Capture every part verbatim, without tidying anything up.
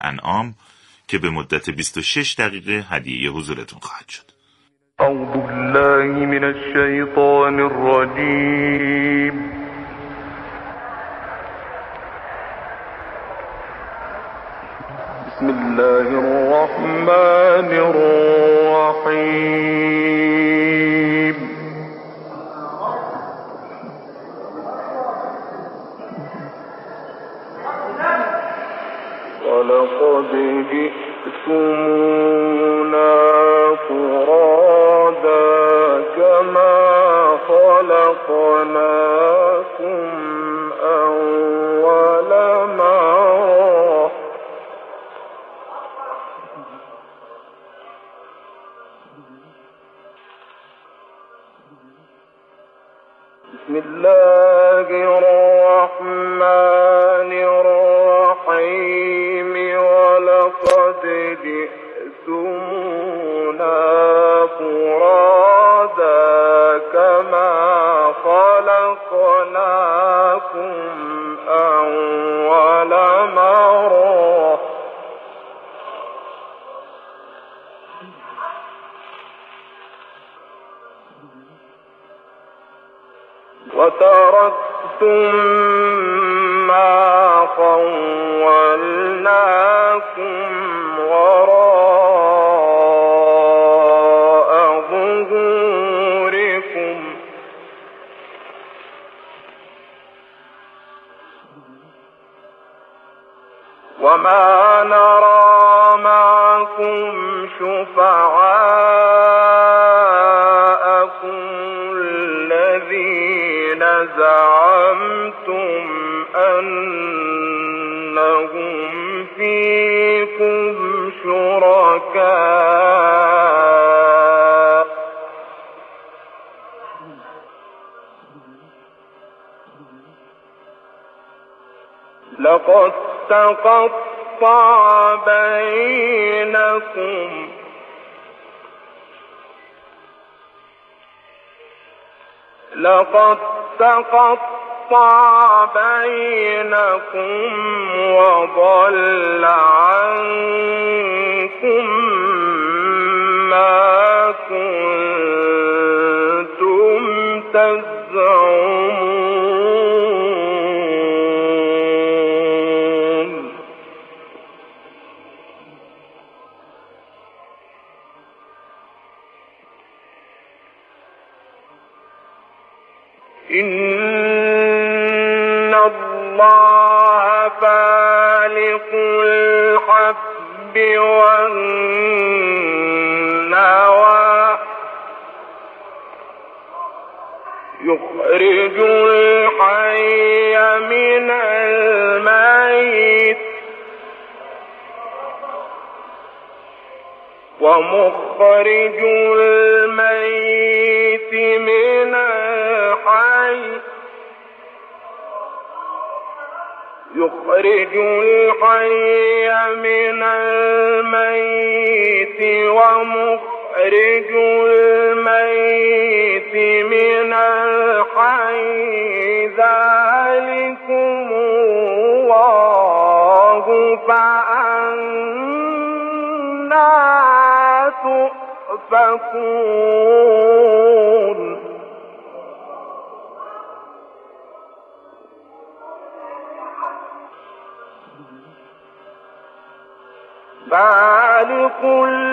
انعام که به مدت بیست و شش دقیقه هدیه حضورتون خواهد شد. اعوذ بالله من الشیطان الرجیم. بسم الله الرحمن الرحیم. ولقد جئتمونا فرادا كما خلقناكم أول مرة بسم الله الرحمن الرحيم. ولقد جئتمونا فرادا كما خلقناكم أول مرة وتركتم ما خولناكم وراء ظهوركم وما نرى معكم شفعاءكم الذين زعمتم أنهم فيكم شركاء لقد تقطع بينكم لقد تقطع بينكم وضل عنكم ما كنتم تزعمون. إن الله فالق الحب والنوى يخرج الحي من الميت ومخرج الميت من الحي يخرج الحي من الميت ومخرج الميت من الحي ذلكم الله فأنى تؤفكون. فالق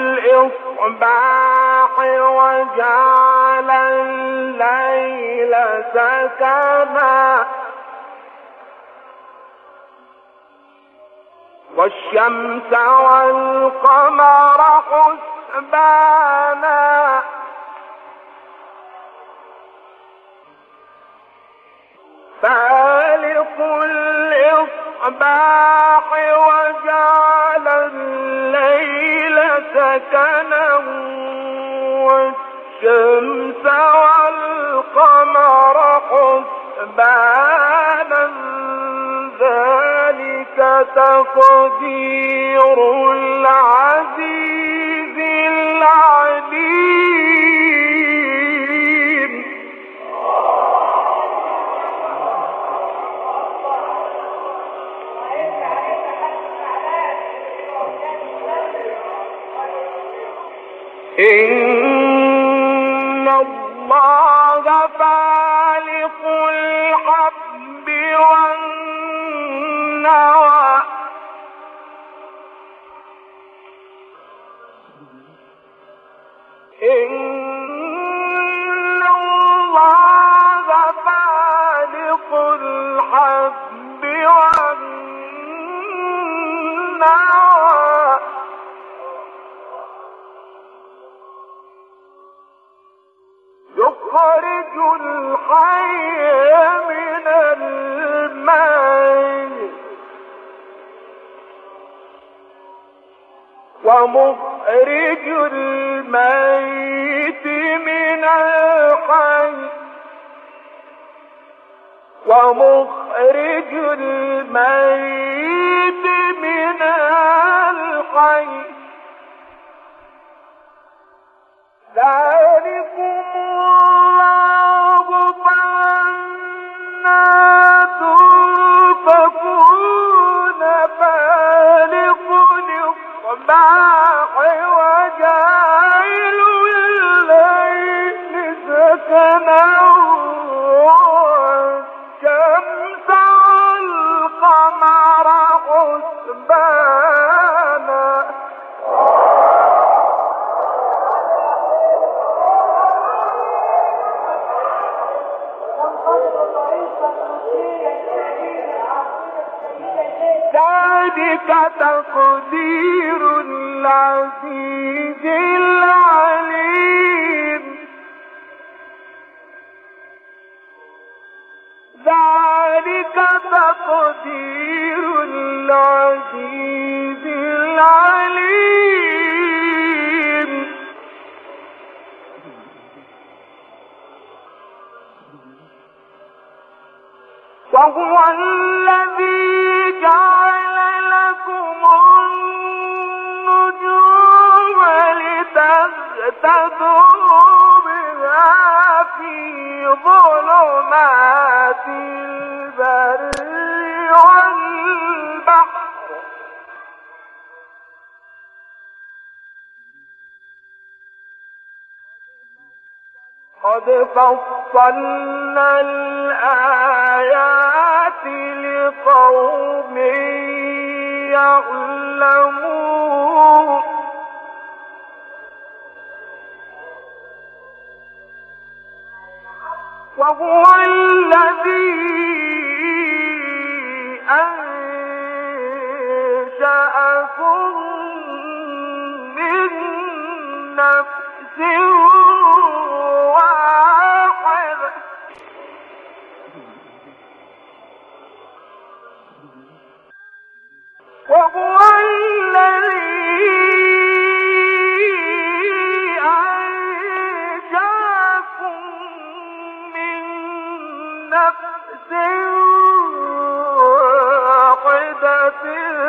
الإصباح وجعل الليل سكنا والشمس والقمر حسبانا فالق الإصباح وجعل الليل سكنا والشمس والقمر حسبانا ذلك تقدير العزيز العليم. إن الله فالق الحب والنوى إن الله فالق الحب والنوى يخرج الحي من الميت ومخرج الميت من الحي ومخرج الميت من الحي ذلكم الله فأنا تؤفكون فالق الإصباح وجاعل الليل سكنا والشمس والقمر حسبانا ذلك تقدير العزيز العليم ذلك تقدير العزيز العليم وهو الذي جعل لكم النجوم لتهتدوا بها في ظلمات البر والبحر قد فصلنا الآيات لقوم يعلمون وهو الذي أنشأكم من نفس واحدة وهو الذي أنشأكم من نفس واحدة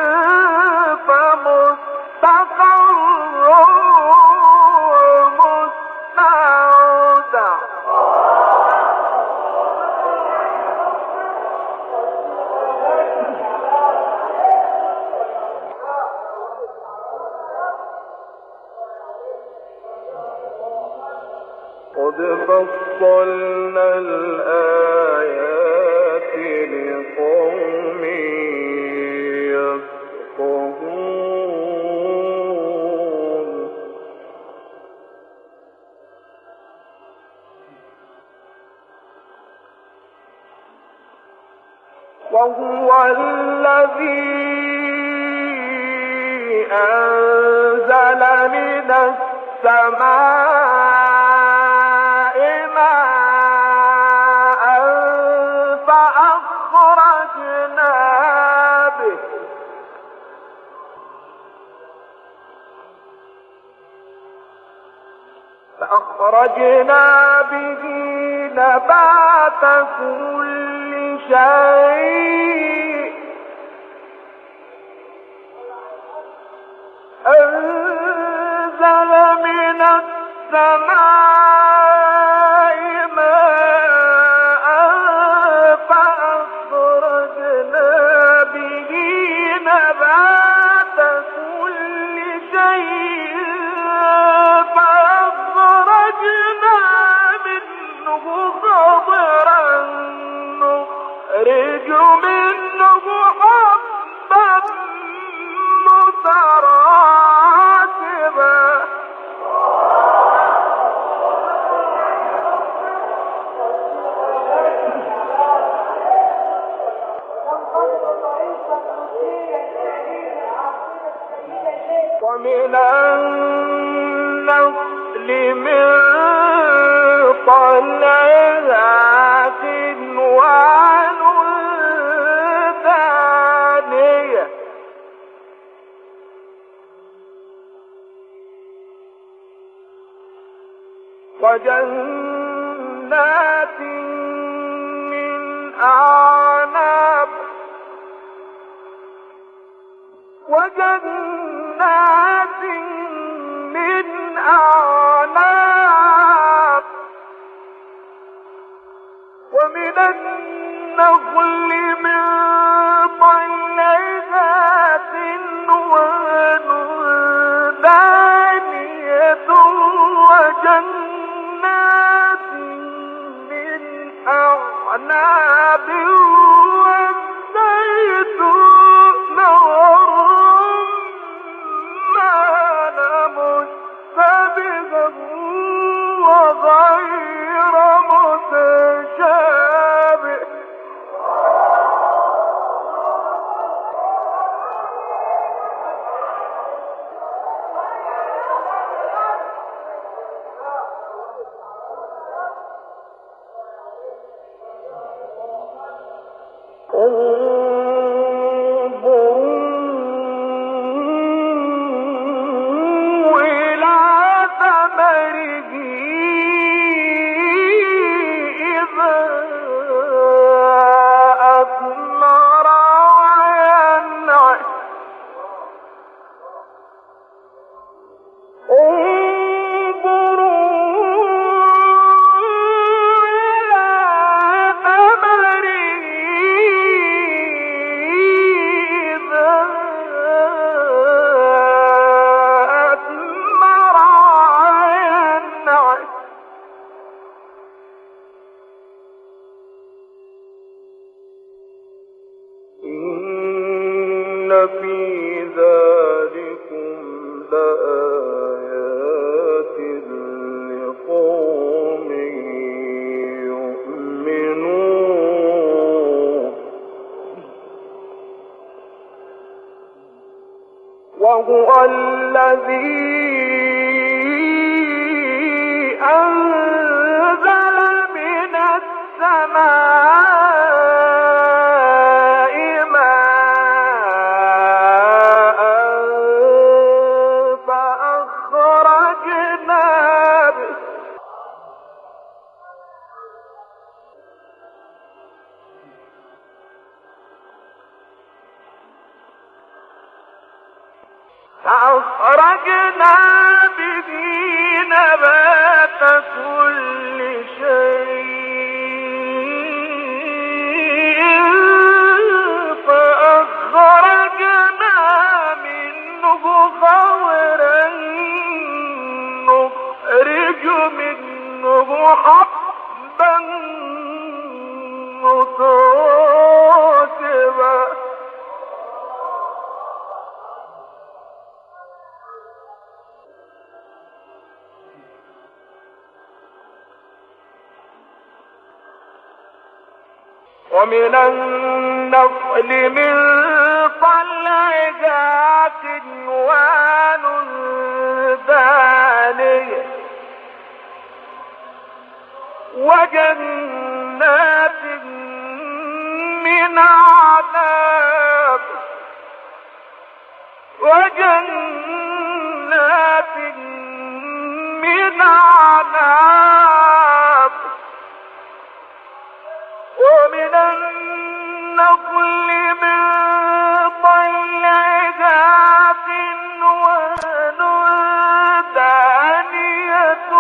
فمستقر ومستودع قد فصلنا الآيات لقوم يفقهون وهو الذي أنزل من السماء فأخرجنا به نبات كل شيء أنزل من السماء ماء فأخرجنا به نبات كل شيء فأخرجنا ومن النخل من طلعها كنوان دانية وجنات من أعناب وجنات من أعناب ومن النخل من طلعها كنوان دانية وجنات من أعناب والزيتون والرمان مشتبها وغير متشابه انظروا إلى ثمره إذا أثمر وينعم إن في ذلكم لآيات لقوم يؤمنون وهو الذي أنزل من السماء فأخرجنا به نبات كل شيء فأخرجنا منه خضرا نخرج منه حبا متراكبا ومن النخل من طلعها كنوان دانية وجنات من أعناب وجنات من أعناب ومن النخل من طلعها كنوان دانية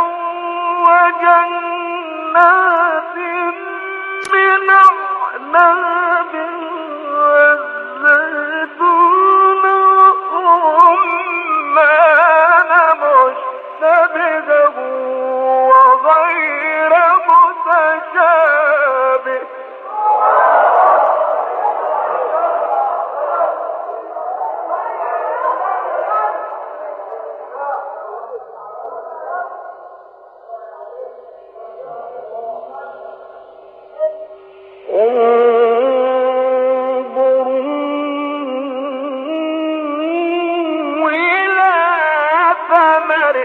وجنات من أعناب والزيتون والرمان مشتبها وغير متشابه بصره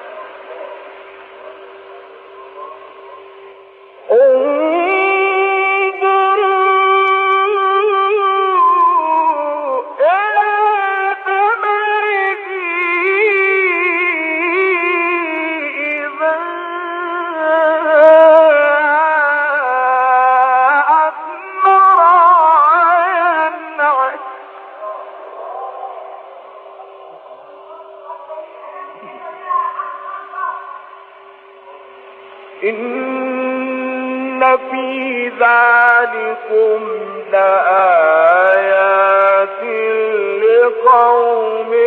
إن في ذلكم لآيات لقوم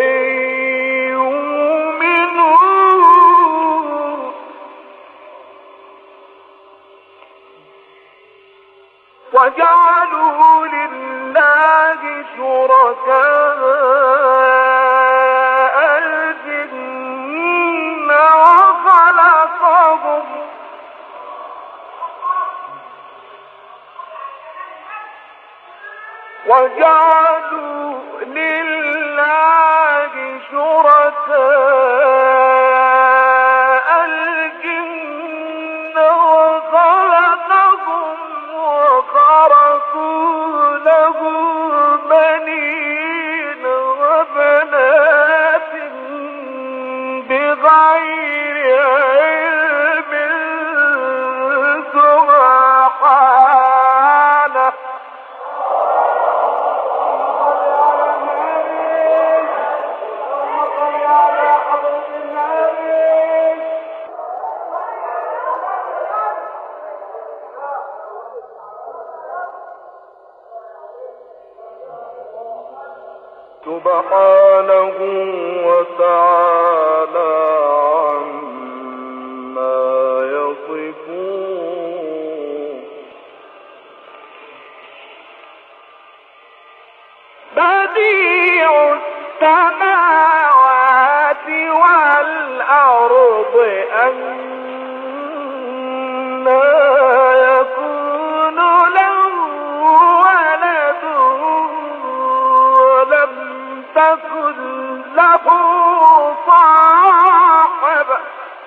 يؤمنون وجعلوا لله شركاء الجن وخلقهم وجعلوا لله شركاء الجن وخلقهم وخرقوا له بنين وبنات بغير علم سبحانه سبحانه وتعالى عما يصفون بديع السماوات والأرض أنى يكون له ولد ولم تكن له صاحبة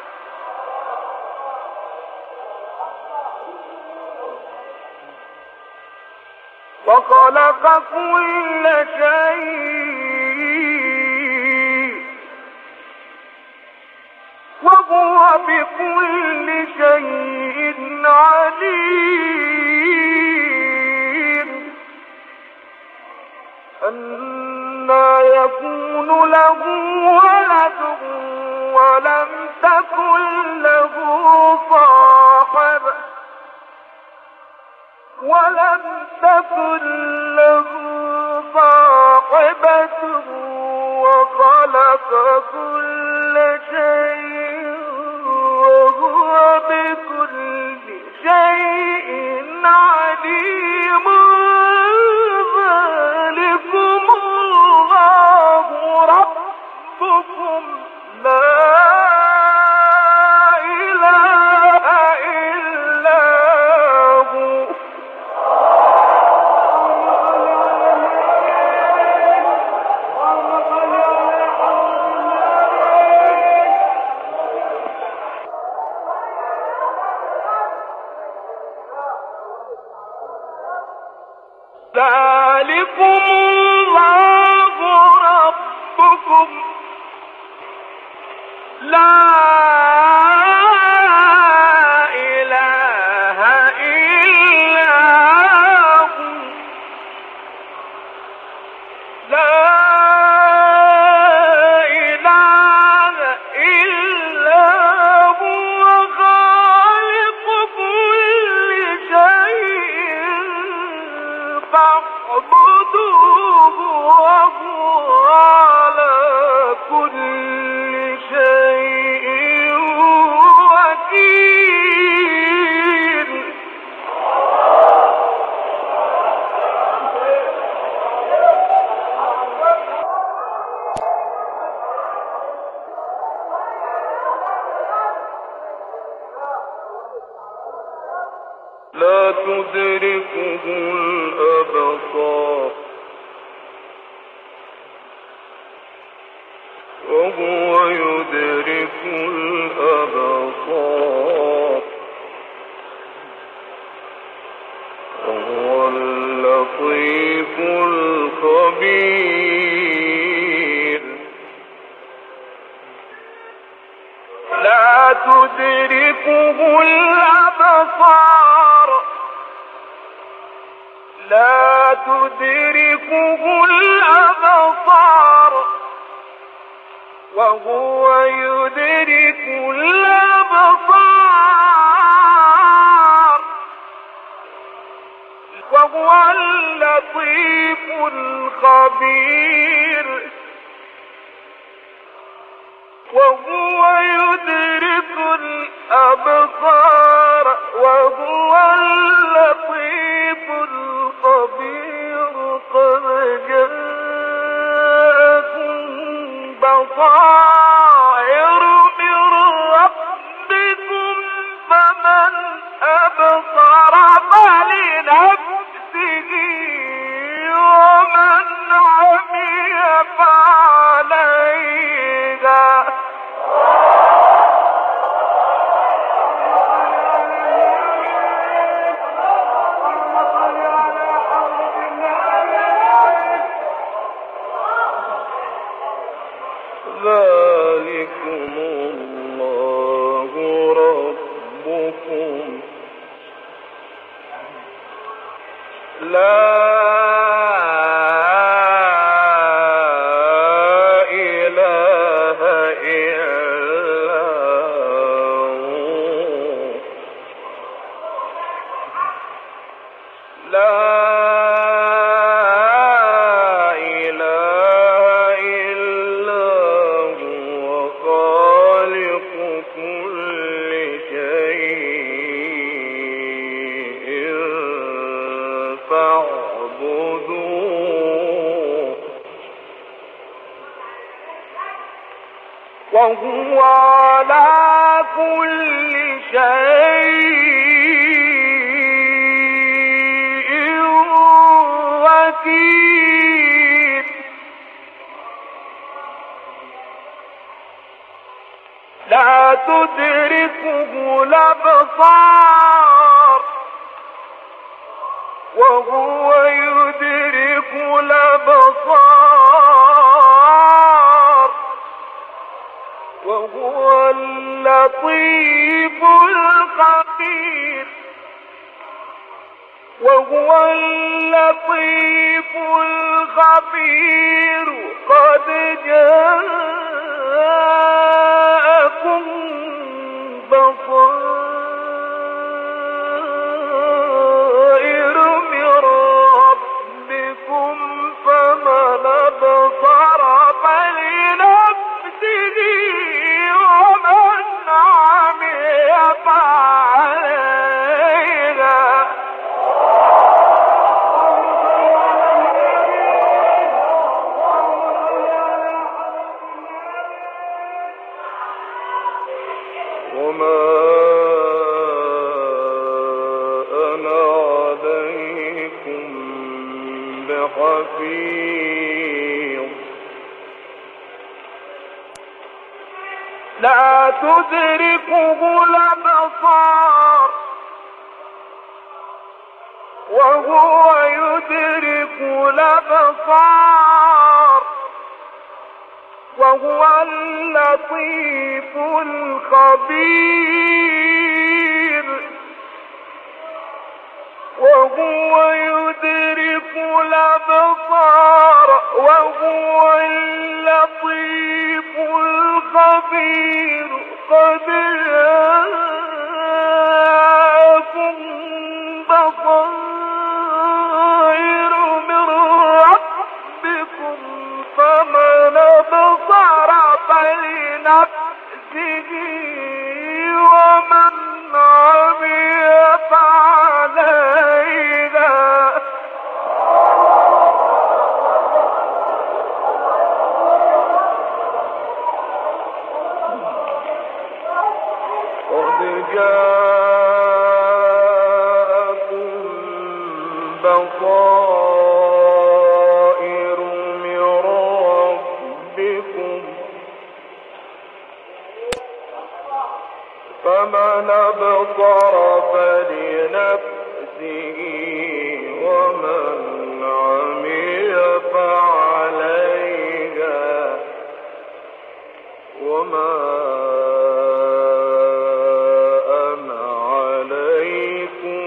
وخلق كل شيء وهو بكل شيء عليم أنى يكون له ولد ولم تكن له صاحبة ولم تكن له صاحبة وخلق كل شيء وهو بكل شيء عليم ذلكم الله ربكم لا إله إلا هو ذلكم الله ربكم لا إله إلا هو لا إله إلا هو خالق كل شيء فاعبدوه وهو على كل شيء وكيل لا تدركه الأبصار وهو يدرك الأبصار وهو اللطيف الخبير لا تدركه الأبصار لا تدركه الأبصار وهو يدرك الأبصار وهو اللطيف الخبير وهو يدرك الأبصار وهو اللطيف الخبير قد جاءكم بصائر من ربكم فمن أبصر فلنفسه ومن عمي فعليها ذلكم الله ربكم لا إله إلا هو لا وهو على كل شيء وكيل لا تدركه الأبصار وهو يدرك الأبصار وهو اللطيف الخبير وهو اللطيف الخبير قد جاءكم بصائر من ربكم فمن أبصر فلنفسه ومن عمي فعليها وما أنا عليكم بحفيظ لا تدركه الأبصار وهو يدرك الأبصار وهو اللطيف الخبير وهو يدرك الأبصار وهو اللطيف الخبير قد جاءكم بصائر من ربكم فمن أبصر فلنفسه ومن عمي فعليها قد جاءكم بصائر من ربكم فمن أبصر فلنفسه ومن عمي فعليها وما أنا عليكم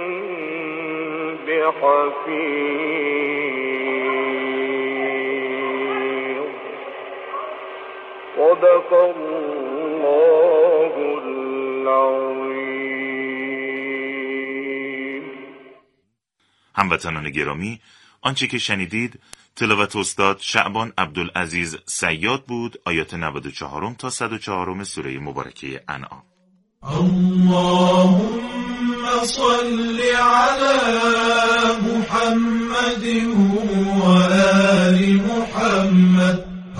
بحفيظ. صدق الله العظيم. هموطنان گرامی، آنچه که شنیدید تلاوت استاد شعبان عبدالعزیز صیاد بود. آیات نود و چهار تا صد و چهار سوره مبارکه انعام. اللهم صل على محمد وآل محمد.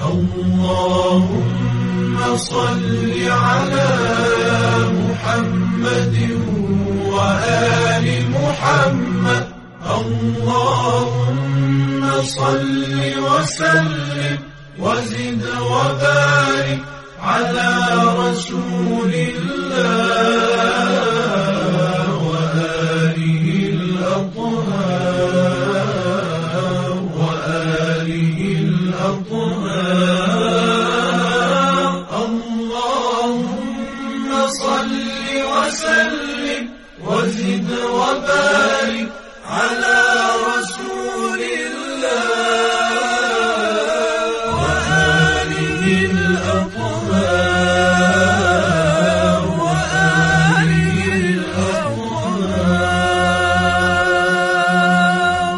اللهم صل على محمد وآل محمد. اللهم صل وسلم وزد وبارك على رسول الله وآله الأطهار وآله الأطهار. اللهم صل وسلم وزد وبارك على رسول الله وآله الأطهار وآله الأطهار.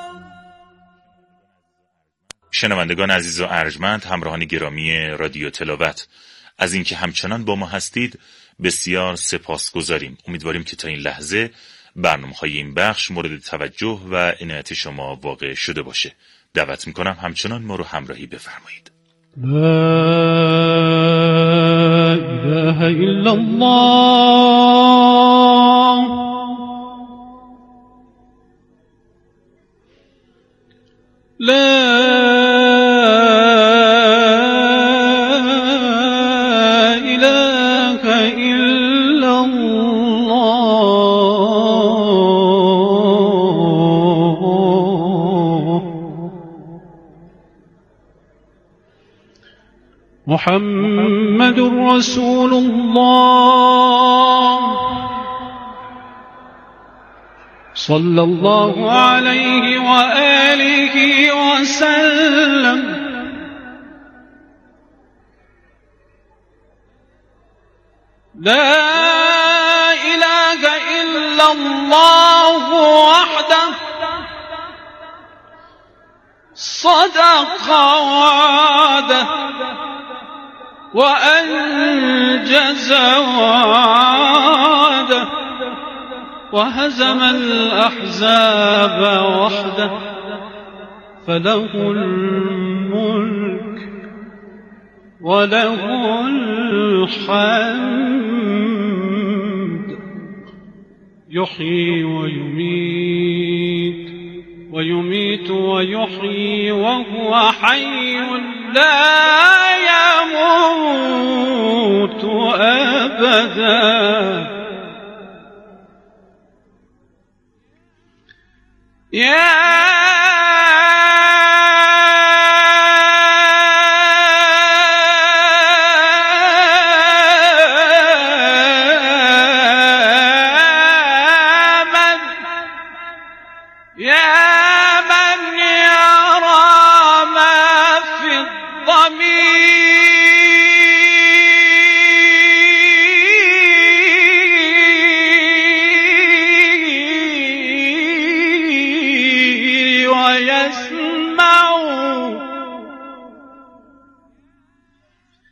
شنوندگان عزیز و ارجمند، همراهان گرامی رادیو تلاوت، از اینکه همچنان با ما هستید بسیار سپاسگزاریم. امیدواریم که تا این لحظه برنامه‌های این بخش مورد توجه و عنایت شما واقع شده باشه. دعوت میکنم همچنان ما رو همراهی بفرمایید. لا اله الا الله لا اله الا الله محمد رسول الله صلى الله عليه وآله وسلم. لا إله إلا الله وحده صدق وعده وأنجز وعده وهزم الأحزاب وحده فله الملك وله الحمد يحيي ويميت ويميت ويحيي وهو حي لا يموت أبدا. يا